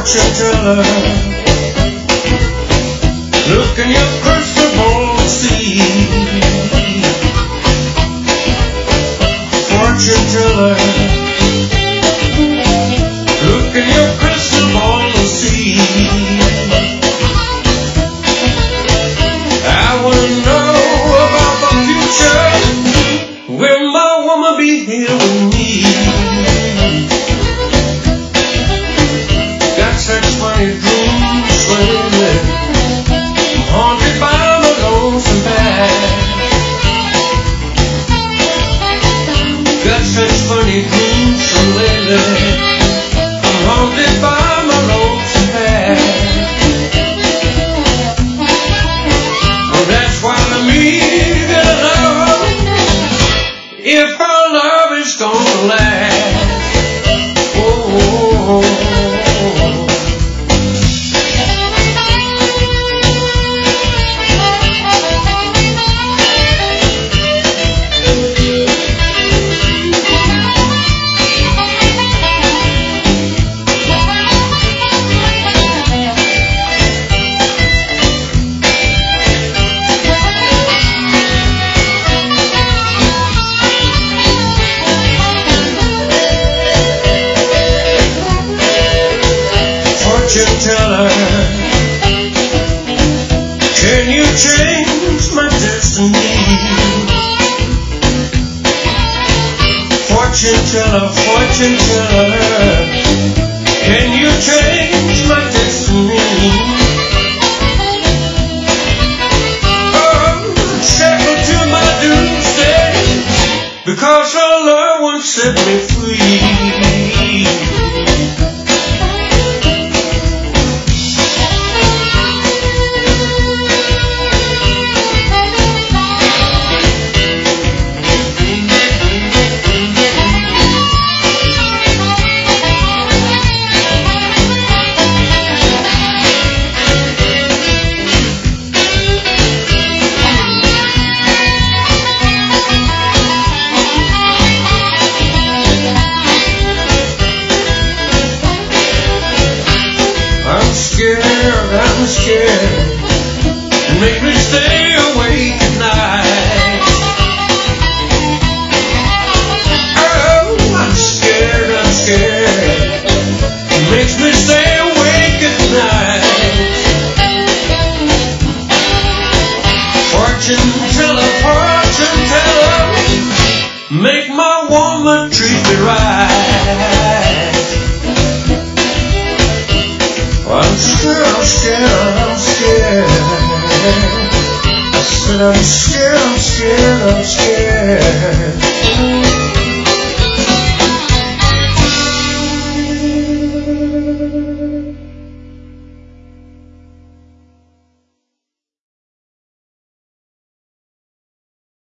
fortune teller, look in your crystal ball to see. Fortune teller, look in your crystal ball to see. I wanna know about the future. Will my woman be here with me? Got such funny dreams lately, I'm haunted by my lonesome past. Got such funny dreams from lately, I'm haunted by my lonesome past. Well, that's why I need a love, if our love is gonna last. Fortune teller, can you change my destiny? Fortune teller, can you change my destiny? Oh, shackled to my doomsday, because your love won't set me free. I'm scared, and make me stay awake at night. Oh, I'm scared, it makes me stay awake at night. Fortune teller, make my woman treat me right. I'm scared. I said I'm scared.